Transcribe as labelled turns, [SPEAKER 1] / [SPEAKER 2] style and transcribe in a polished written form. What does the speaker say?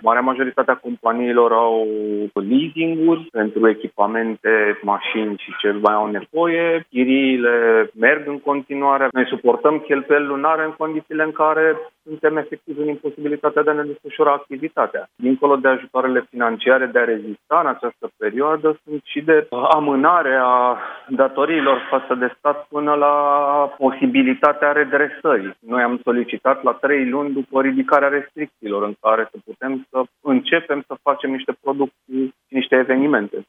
[SPEAKER 1] Marea majoritate a companiilor au leasing-uri pentru echipamente, mașini și ce mai au nevoie. Chiriile merg în continuare. Noi suportăm cheltuieli lunare în condițiile în care suntem efectiv în imposibilitatea de a ne desfășura activitatea. Dincolo de ajutoarele financiare de a rezista în această perioadă, sunt și de amânare a datoriilor față de stat până la posibilitatea redresării. Noi am solicitat la 3 luni după ridicarea restricțiilor în care să putem să începem să facem niște producții, niște evenimente.